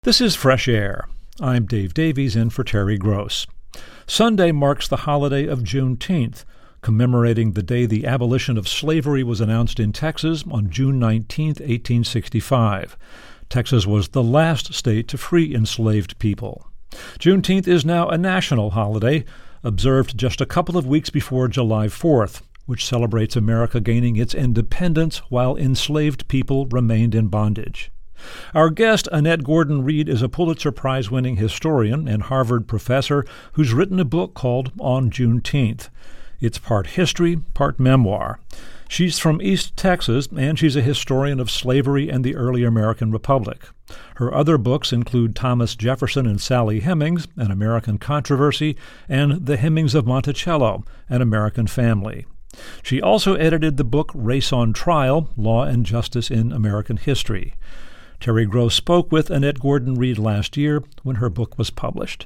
This is Fresh Air. I'm Dave Davies in for Terry Gross. Sunday marks the holiday of Juneteenth, commemorating the day the abolition of slavery was announced in Texas on June 19, 1865. Texas was the last state to free enslaved people. Juneteenth is now a national holiday, observed just a couple of weeks before July 4th, which celebrates America gaining its independence while enslaved people remained in bondage. Our guest, Annette Gordon-Reed, is a Pulitzer Prize-winning historian and Harvard professor who's written a book called On Juneteenth. It's part history, part memoir. She's from East Texas, and she's a historian of slavery and the early American Republic. Her other books include Thomas Jefferson and Sally Hemings, An American Controversy, and The Hemings of Monticello, An American Family. She also edited the book Race on Trial, Law and Justice in American History. Terry Gross spoke with Annette Gordon-Reed last year when her book was published.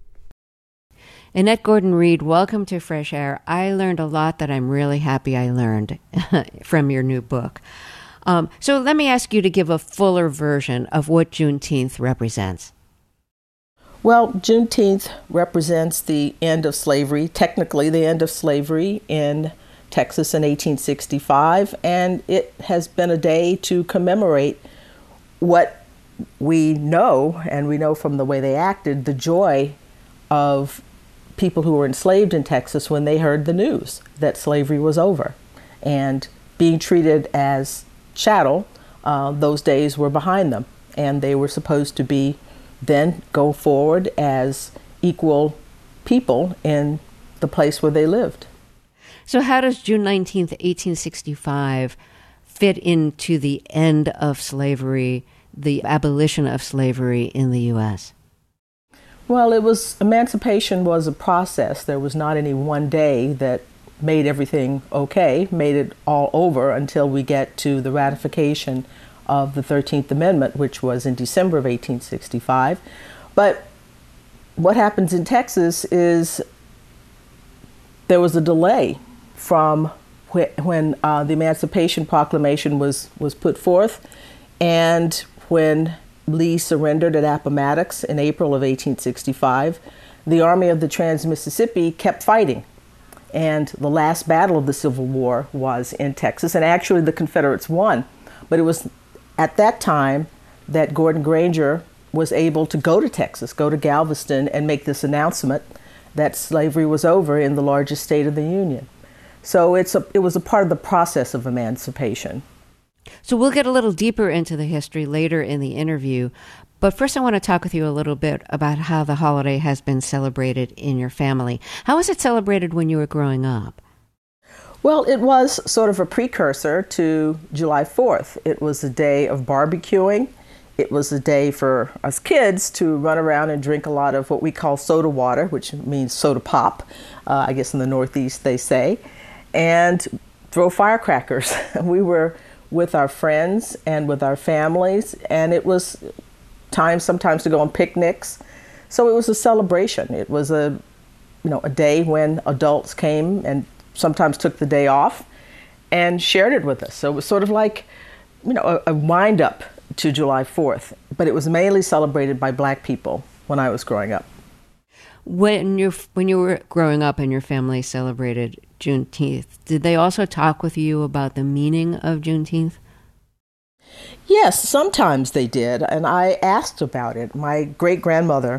Annette Gordon-Reed, welcome to Fresh Air. I learned a lot that I'm really happy I learned from your new book. So let me ask you to give a fuller version of what Juneteenth represents. Well, Juneteenth represents the end of slavery, technically the end of slavery in Texas in 1865, and it has been a day to commemorate what we know, and we know from the way they acted, the joy of people who were enslaved in Texas when they heard the news that slavery was over. And being treated as chattel, those days were behind them. And they were supposed to be then go forward as equal people in the place where they lived. So how does June 19th, 1865 fit into the end of slavery, the abolition of slavery in the U.S.? Well, emancipation was a process. There was not any one day that made everything okay, made it all over until we get to the ratification of the 13th Amendment, which was in December of 1865. But what happens in Texas is there was a delay from when the Emancipation Proclamation was put forth and when Lee surrendered at Appomattox in April of 1865. The Army of the Trans-Mississippi kept fighting. And the last battle of the Civil War was in Texas, and actually the Confederates won. But it was at that time that Gordon Granger was able to go to Texas, go to Galveston, and make this announcement that slavery was over in the largest state of the Union. So it was a part of the process of emancipation. So we'll get a little deeper into the history later in the interview. But first I want to talk with you a little bit about how the holiday has been celebrated in your family. How was it celebrated when you were growing up? Well, it was sort of a precursor to July 4th. It was a day of barbecuing. It was a day for us kids to run around and drink a lot of what we call soda water, which means soda pop, I guess in the Northeast they say, and throw firecrackers. We were with our friends and with our families, and it was time sometimes to go on picnics. So it was a celebration. It was a day when adults came and sometimes took the day off and shared it with us. So it was sort of like, a wind up to July 4th, but it was mainly celebrated by Black people when I was growing up. When you were growing up and your family celebrated Juneteenth, did they also talk with you about the meaning of Juneteenth? Yes, sometimes they did, and I asked about it. My great-grandmother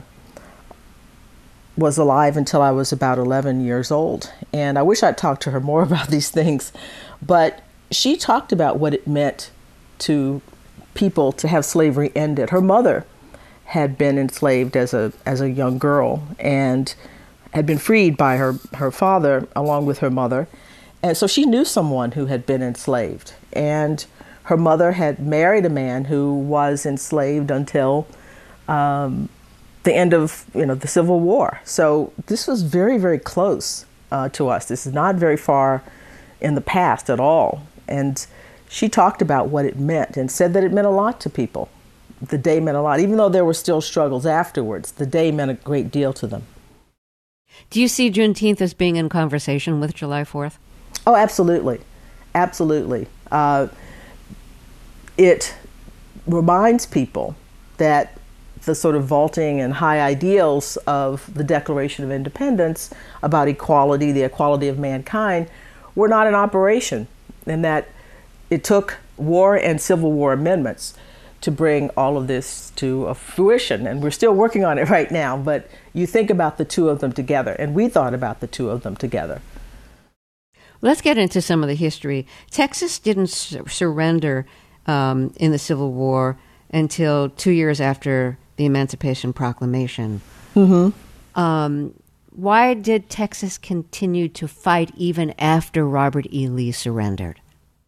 was alive until I was about 11 years old, and I wish I'd talked to her more about these things, but she talked about what it meant to people to have slavery ended. Her mother had been enslaved as a young girl and had been freed by her father along with her mother. And so she knew someone who had been enslaved. And her mother had married a man who was enslaved until the end of the Civil War. So this was very, very close to us. This is not very far in the past at all. And she talked about what it meant and said that it meant a lot to people. The day meant a lot. Even though there were still struggles afterwards, the day meant a great deal to them. Do you see Juneteenth as being in conversation with July 4th? Oh, absolutely. Absolutely. It reminds people that the sort of vaulting and high ideals of the Declaration of Independence about equality, the equality of mankind, were not in operation, and that it took war and Civil War amendments to bring all of this to a fruition. And we're still working on it right now, but you think about the two of them together, and we thought about the two of them together. Let's get into some of the history. Texas didn't surrender in the Civil War until 2 years after the Emancipation Proclamation. Mm-hmm. Why did Texas continue to fight even after Robert E. Lee surrendered?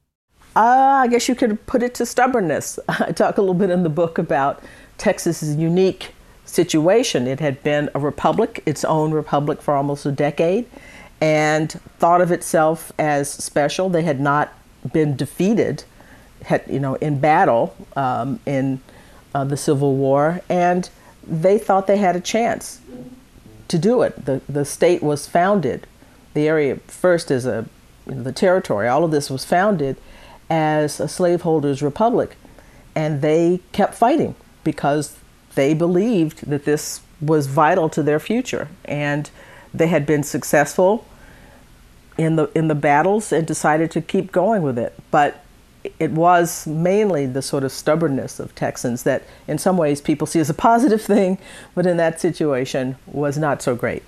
I guess you could put it to stubbornness. I talk a little bit in the book about Texas's unique situation. It had been a republic, its own republic, for almost a decade, and thought of itself as special. They had not been defeated, in battle in the Civil War, and they thought they had a chance to do it. The state was founded, the area first as the territory. All of this was founded as a slaveholders' republic, and they kept fighting because they believed that this was vital to their future, and they had been successful in the battles and decided to keep going with it. But it was mainly the sort of stubbornness of Texans that in some ways people see as a positive thing, but in that situation was not so great.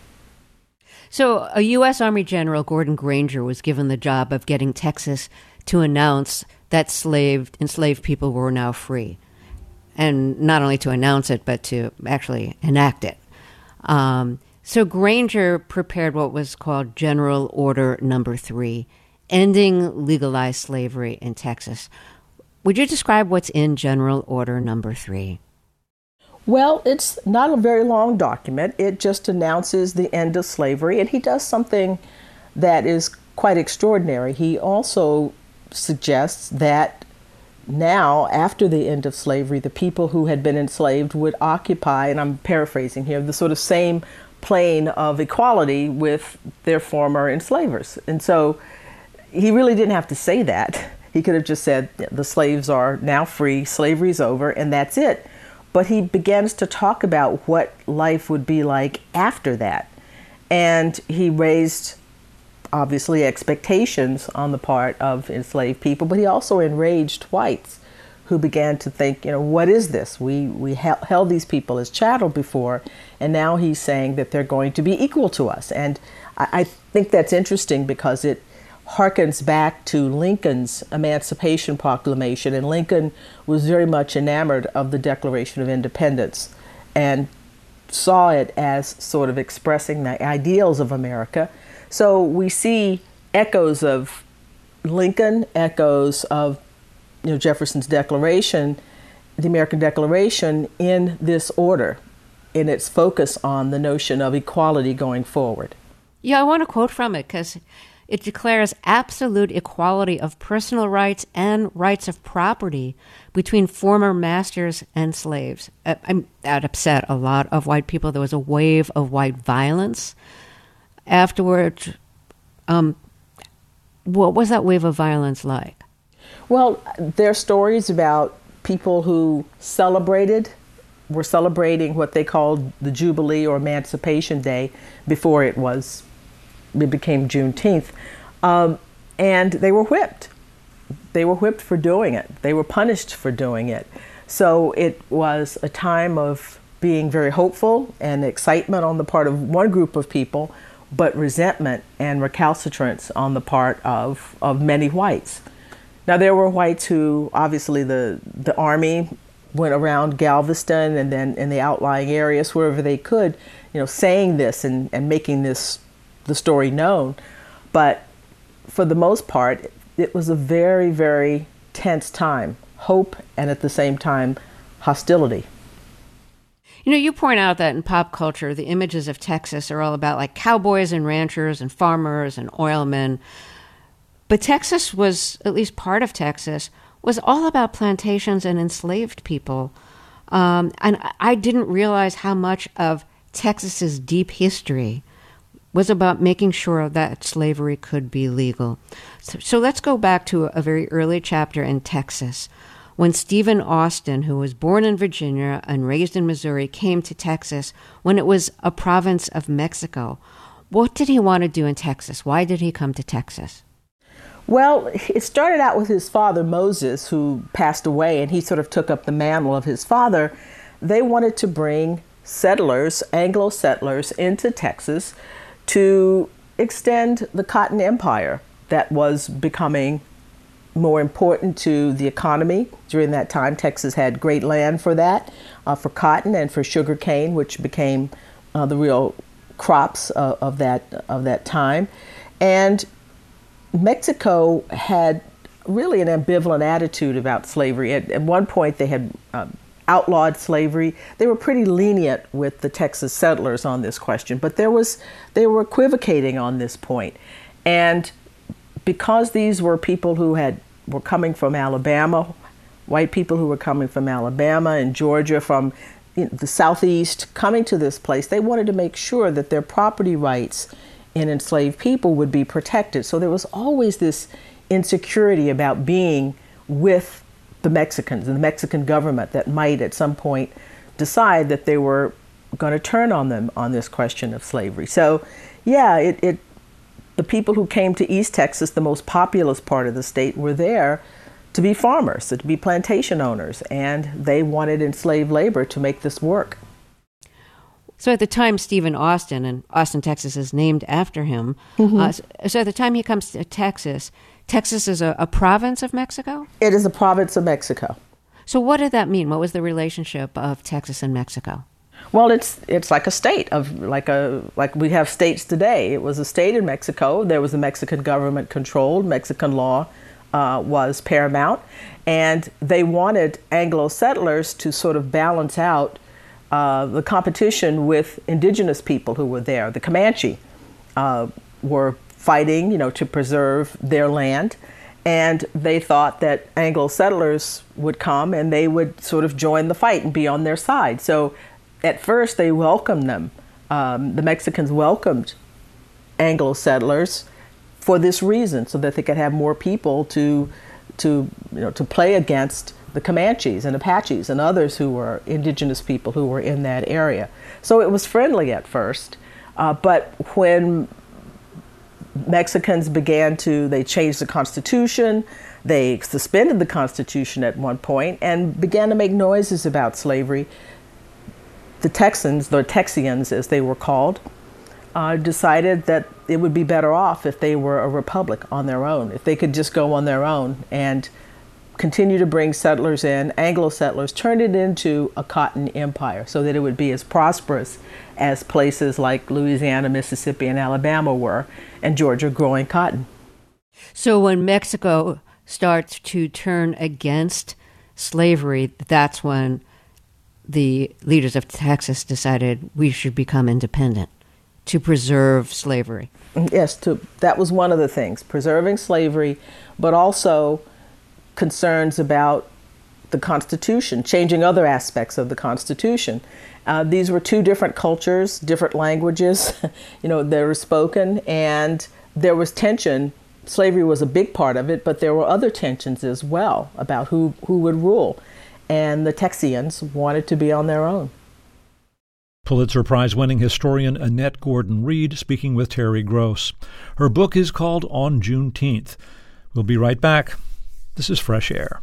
So a U.S. Army General, Gordon Granger, was given the job of getting Texas to announce that enslaved people were now free. And not only to announce it, but to actually enact it. So Granger prepared what was called General Order Number 3, ending legalized slavery in Texas. Would you describe what's in General Order Number 3? Well, it's not a very long document. It just announces the end of slavery, and he does something that is quite extraordinary. He also suggests that now, after the end of slavery, the people who had been enslaved would occupy, and I'm paraphrasing here, the sort of same plane of equality with their former enslavers. And so he really didn't have to say that. He could have just said the slaves are now free, slavery's over, and that's it. But he begins to talk about what life would be like after that. And he raised, obviously, expectations on the part of enslaved people, but he also enraged whites who began to think, what is this? We held these people as chattel before, and now he's saying that they're going to be equal to us. And I think that's interesting because it harkens back to Lincoln's Emancipation Proclamation, and Lincoln was very much enamored of the Declaration of Independence and saw it as sort of expressing the ideals of America. So we see echoes of Lincoln, echoes of Jefferson's Declaration, the American Declaration, in this order, in its focus on the notion of equality going forward. Yeah, I want to quote from it because it declares absolute equality of personal rights and rights of property between former masters and slaves. That upset a lot of white people. There was a wave of white violence afterward. What was that wave of violence like? Well, there are stories about people who were celebrating what they called the Jubilee or Emancipation Day before it became Juneteenth, and they were whipped. They were whipped for doing it. They were punished for doing it. So it was a time of being very hopeful and excitement on the part of one group of people, but resentment and recalcitrance on the part of many whites. Now, there were whites who, obviously, the Army went around Galveston and then in the outlying areas, wherever they could, saying this and making the story known. But for the most part, it was a very, very tense time. Hope and at the same time, hostility. You point out that in pop culture, the images of Texas are all about like cowboys and ranchers and farmers and oilmen. But Texas was, at least part of Texas, was all about plantations and enslaved people. And I didn't realize how much of Texas's deep history was about making sure that slavery could be legal. So let's go back to a very early chapter in Texas. when Stephen Austin, who was born in Virginia and raised in Missouri, came to Texas when it was a province of Mexico. What did he want to do in Texas? Why did he come to Texas? Well, it started out with his father, Moses, who passed away, and he sort of took up the mantle of his father. They wanted to bring settlers, Anglo settlers, into Texas to extend the cotton empire that was becoming more important to the economy. During that time, Texas had great land for that, for cotton and for sugar cane, which became the real crops of that time. And Mexico had really an ambivalent attitude about slavery. At one point, they had outlawed slavery. They were pretty lenient with the Texas settlers on this question, but they were equivocating on this point. And because these were people who were coming from Alabama, white people who were coming from Alabama and Georgia, from the Southeast, coming to this place, they wanted to make sure that their property rights in enslaved people would be protected. So there was always this insecurity about being with the Mexicans and the Mexican government that might at some point decide that they were going to turn on them on this question of slavery. So yeah, the people who came to East Texas, the most populous part of the state, were there to be farmers, to be plantation owners, and they wanted enslaved labor to make this work. So at the time, Stephen Austin, and Austin, Texas is named after him, so at the time he comes to Texas, Texas is a province of Mexico? It is a province of Mexico. So what did that mean? What was the relationship of Texas and Mexico? Well, it's like a state like we have states today. It was a state in Mexico. There was a Mexican government controlled. Mexican law was paramount, and they wanted Anglo settlers to sort of balance out the competition with indigenous people who were there. The Comanche were fighting, to preserve their land, and they thought that Anglo settlers would come and they would sort of join the fight and be on their side. So at first they welcomed them. The Mexicans welcomed Anglo settlers for this reason, so that they could have more people to play against the Comanches and Apaches and others who were indigenous people who were in that area. So it was friendly at first, but when Mexicans they changed the Constitution, they suspended the Constitution at one point and began to make noises about slavery. The Texans, the Texians as they were called, decided that it would be better off if they were a republic on their own, if they could just go on their own and continue to bring settlers in, Anglo settlers, turn it into a cotton empire so that it would be as prosperous as places like Louisiana, Mississippi, and Alabama were, and Georgia growing cotton. So when Mexico starts to turn against slavery, that's when the leaders of Texas decided we should become independent to preserve slavery. Yes, that was one of the things, preserving slavery, but also concerns about the Constitution, changing other aspects of the Constitution. These were two different cultures, different languages, they were spoken, and there was tension. Slavery was a big part of it, but there were other tensions as well about who would rule. And the Texians wanted to be on their own. Pulitzer Prize-winning historian Annette Gordon-Reed speaking with Terry Gross. Her book is called On Juneteenth. We'll be right back. This is Fresh Air.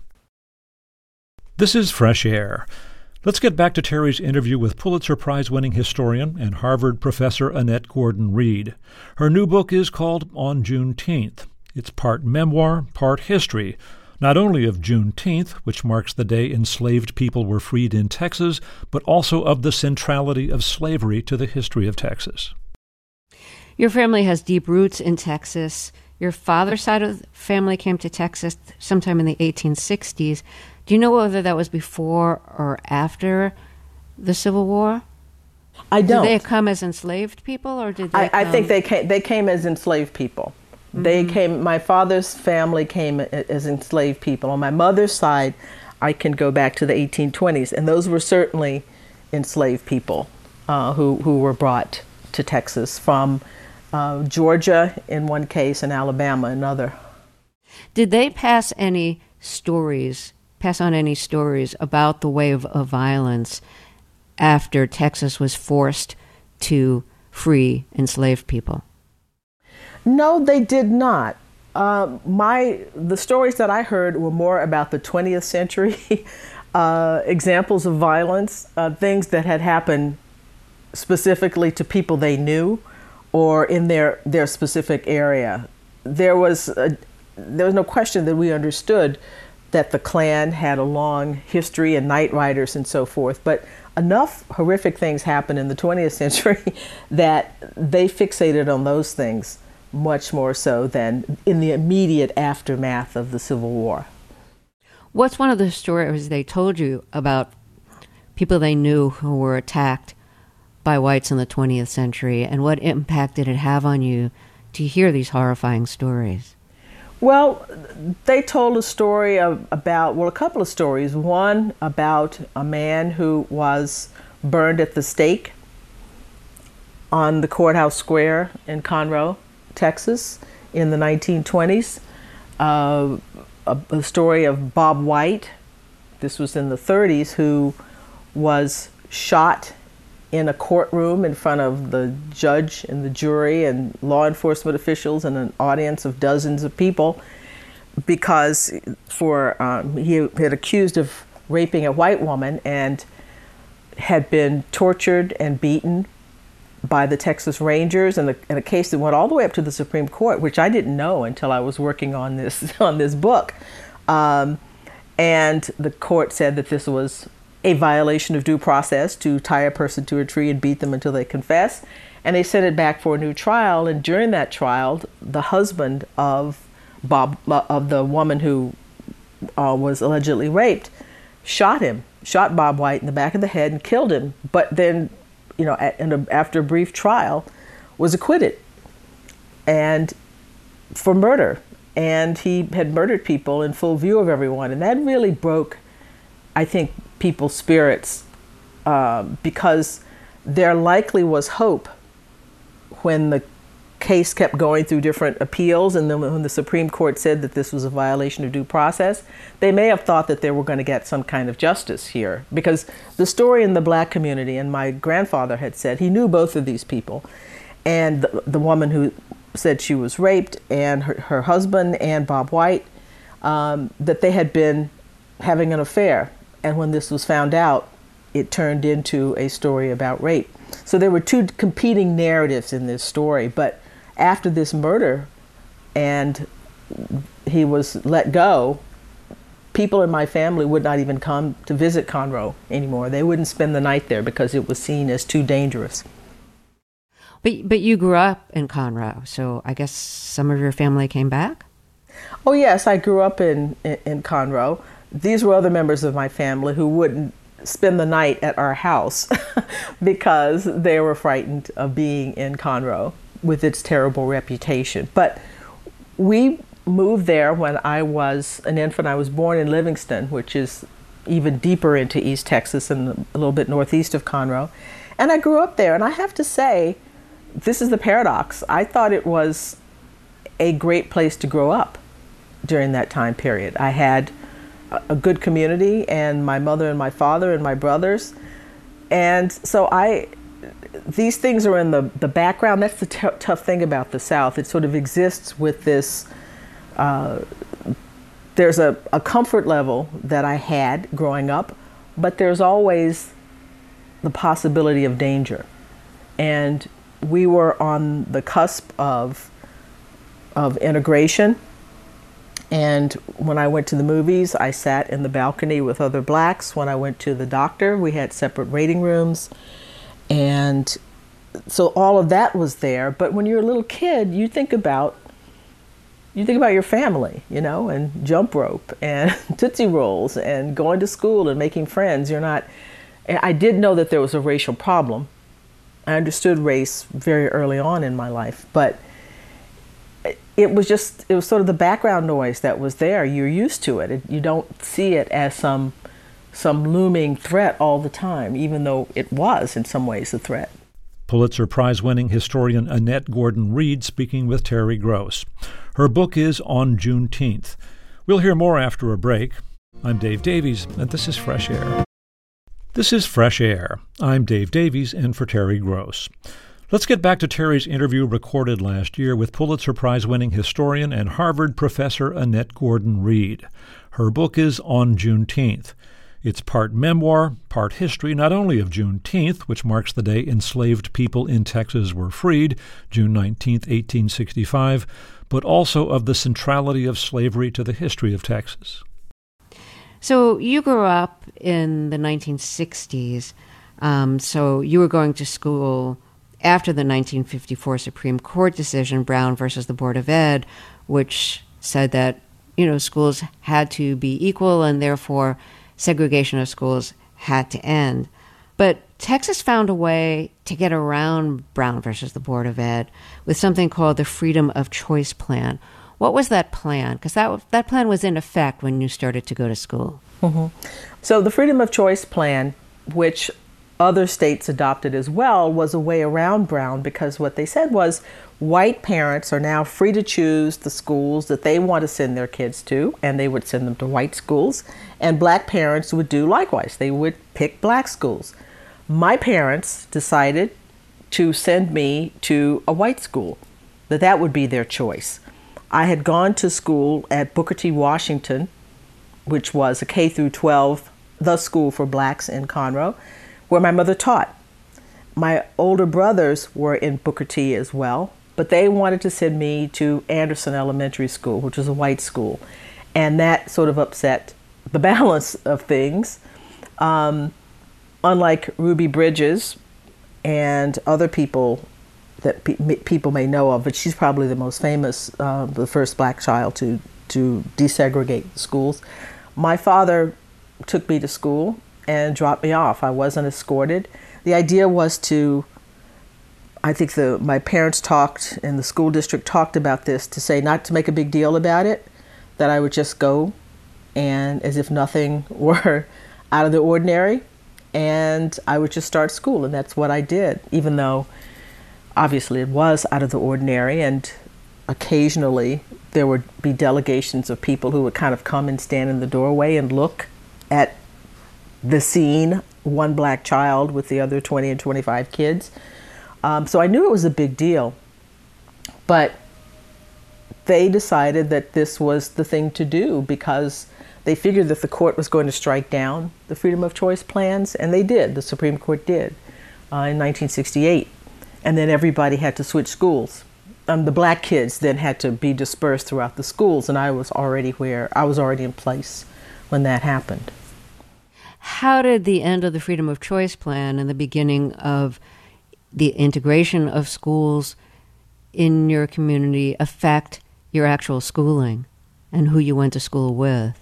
This is Fresh Air. Let's get back to Terry's interview with Pulitzer Prize-winning historian and Harvard professor Annette Gordon-Reed. Her new book is called On Juneteenth. It's part memoir, part history, not only of Juneteenth, which marks the day enslaved people were freed in Texas, but also of the centrality of slavery to the history of Texas. Your family has deep roots in Texas. Your father's side of the family came to Texas sometime in the 1860s. Do you know whether that was before or after the Civil War? I don't. Did they come as enslaved people, or did they I think they came as enslaved people. Mm-hmm. My father's family came as enslaved people. On my mother's side, I can go back to the 1820s, and those were certainly enslaved people who were brought to Texas from Georgia in one case and Alabama in another. Did they pass any stories pass on any stories about the wave of violence after Texas was forced to free enslaved people? No, they did not. The stories that I heard were more about the 20th century, examples of violence, things that had happened specifically to people they knew or in their specific area. There was no question that we understood that the Klan had a long history and night riders and so forth, but enough horrific things happened in the 20th century that they fixated on those things much more so than in the immediate aftermath of the Civil War. What's one of the stories they told you about people they knew who were attacked by whites in the 20th century, and what impact did it have on you to hear these horrifying stories? Well, they told a story a couple of stories. One about a man who was burned at the stake on the courthouse square in Conroe, Texas, in the 1920s. A story of Bob White, this was in the 30s, who was shot in a courtroom in front of the judge and the jury and law enforcement officials and an audience of dozens of people because he had accused of raping a white woman and had been tortured and beaten by the Texas Rangers in a case that went all the way up to the Supreme Court, which I didn't know until I was working on this book. And the court said that this was a violation of due process to tie a person to a tree and beat them until they confess. And they sent it back for a new trial. And during that trial, the husband of the woman who was allegedly raped, shot Bob White in the back of the head and killed him. But then, after a brief trial, was acquitted and for murder. And he had murdered people in full view of everyone. And that really broke, I think, people's spirits because there likely was hope when the case kept going through different appeals, and then when the Supreme Court said that this was a violation of due process, they may have thought that they were going to get some kind of justice here, because the story in the black community, and my grandfather had said he knew both of these people, and the woman who said she was raped and her husband and Bob White, that they had been having an affair. And when this was found out, it turned into a story about rape. So there were two competing narratives in this story. But after this murder and he was let go, people in my family would not even come to visit Conroe anymore. They wouldn't spend the night there because it was seen as too dangerous. But you grew up in Conroe, so I guess some of your family came back? Oh yes, I grew up in Conroe. These were other members of my family who wouldn't spend the night at our house because they were frightened of being in Conroe with its terrible reputation. But we moved there when I was an infant. I was born in Livingston, which is even deeper into East Texas and a little bit northeast of Conroe. And I grew up there, and I have to say, this is the paradox. I thought it was a great place to grow up during that time period. I had a good community, and my mother and my father and my brothers. And so these things are in the background. That's the tough thing about the South. It sort of exists with this, there's a comfort level that I had growing up, but there's always the possibility of danger. And we were on the cusp of integration. And when I went to the movies, I sat in the balcony with other blacks. When I went to the doctor, we had separate waiting rooms. And so all of that was there. But when you're a little kid, you think about your family, and jump rope and Tootsie Rolls and going to school and making friends. I did know that there was a racial problem. I understood race very early on in my life, but it was sort of the background noise that was there. You're used to it. You don't see it as some looming threat all the time, even though it was in some ways a threat. Pulitzer Prize-winning historian Annette Gordon-Reed speaking with Terry Gross. Her book is On Juneteenth. We'll hear more after a break. I'm Dave Davies, and this is Fresh Air. This is Fresh Air. I'm Dave Davies, in for Terry Gross. Let's get back to Terry's interview recorded last year with Pulitzer Prize-winning historian and Harvard professor Annette Gordon-Reed. Her book is On Juneteenth. It's part memoir, part history, not only of Juneteenth, which marks the day enslaved people in Texas were freed, June 19, 1865, but also of the centrality of slavery to the history of Texas. So you grew up in the 1960s, so you were going to school after the 1954 Supreme Court decision, Brown versus the Board of Ed, which said that, schools had to be equal and therefore segregation of schools had to end. But Texas found a way to get around Brown versus the Board of Ed with something called the Freedom of Choice Plan. What was that plan? Because that plan was in effect when you started to go to school. Mm-hmm. So the Freedom of Choice Plan, which other states adopted as well, was a way around Brown, because what they said was white parents are now free to choose the schools that they want to send their kids to, and they would send them to white schools, and black parents would do likewise. They would pick black schools. My parents decided to send me to a white school, that would be their choice. I had gone to school at Booker T. Washington, which was a K through 12, the school for blacks in Conroe, where my mother taught. My older brothers were in Booker T as well, but they wanted to send me to Anderson Elementary School, which was a white school. And that sort of upset the balance of things. Unlike Ruby Bridges and other people that people may know of, but she's probably the most famous, the first black child to desegregate schools. My father took me to school and dropped me off. I wasn't escorted. The idea was I think my parents talked and the school district talked about this, to say not to make a big deal about it, that I would just go and as if nothing were out of the ordinary, and I would just start school, and that's what I did, even though obviously it was out of the ordinary, and occasionally there would be delegations of people who would kind of come and stand in the doorway and look at the scene, one black child with the other 20 and 25 kids. So I knew it was a big deal, but they decided that this was the thing to do because they figured that the court was going to strike down the Freedom of Choice plans, and they did. The Supreme Court did in 1968. And then everybody had to switch schools. The black kids then had to be dispersed throughout the schools, and I was already in place when that happened. How did the end of the Freedom of Choice plan and the beginning of the integration of schools in your community affect your actual schooling and who you went to school with?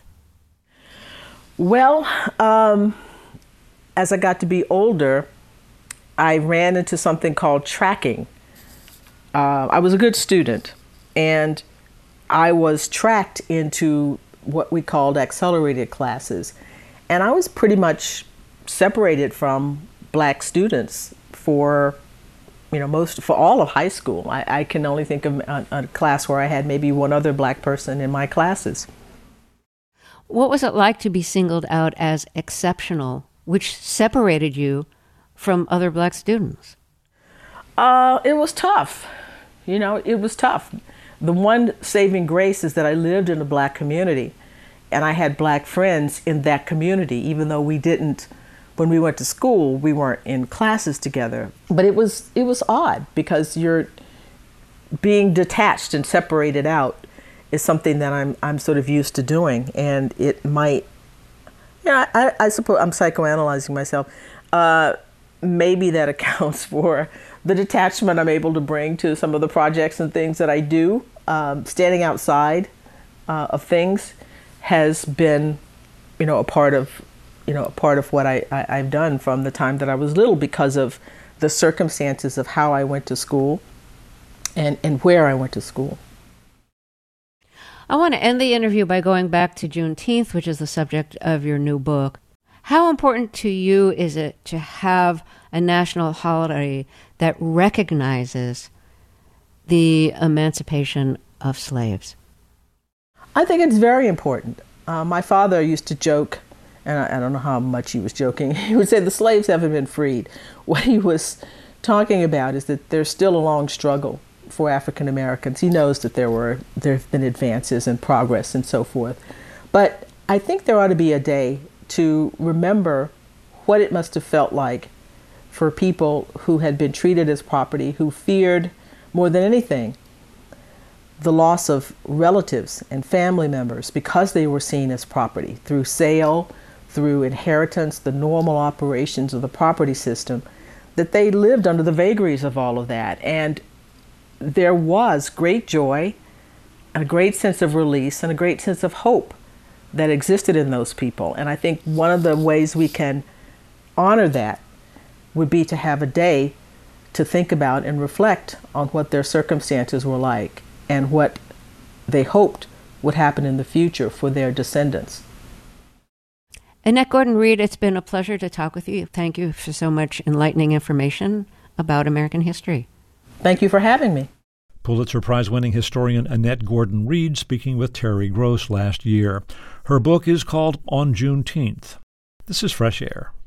Well, as I got to be older, I ran into something called tracking. I was a good student, and I was tracked into what we called accelerated classes. And I was pretty much separated from black students for all of high school. I can only think of a class where I had maybe one other black person in my classes. What was it like to be singled out as exceptional, which separated you from other black students? It was tough. It was tough. The one saving grace is that I lived in a black community, and I had black friends in that community, even though when we went to school, we weren't in classes together. But it was odd because you're being detached and separated out is something that I'm sort of used to doing, and it might, I suppose I'm psychoanalyzing myself. Maybe that accounts for the detachment I'm able to bring to some of the projects and things that I do. Standing outside of things has been, a part of what I've done from the time that I was little, because of the circumstances of how I went to school and where I went to school. I want to end the interview by going back to Juneteenth, which is the subject of your new book. How important to you is it to have a national holiday that recognizes the emancipation of slaves? I think it's very important. My father used to joke, and I don't know how much he was joking. He would say the slaves haven't been freed. What he was talking about is that there's still a long struggle for African Americans. He knows that there have been advances and progress and so forth. But I think there ought to be a day to remember what it must have felt like for people who had been treated as property, who feared more than anything the loss of relatives and family members because they were seen as property through sale, through inheritance, the normal operations of the property system, that they lived under the vagaries of all of that. And there was great joy, a great sense of release, and a great sense of hope that existed in those people. And I think one of the ways we can honor that would be to have a day to think about and reflect on what their circumstances were like and what they hoped would happen in the future for their descendants. Annette Gordon-Reed, it's been a pleasure to talk with you. Thank you for so much enlightening information about American history. Thank you for having me. Pulitzer Prize-winning historian Annette Gordon-Reed speaking with Terry Gross last year. Her book is called On Juneteenth. This is Fresh Air.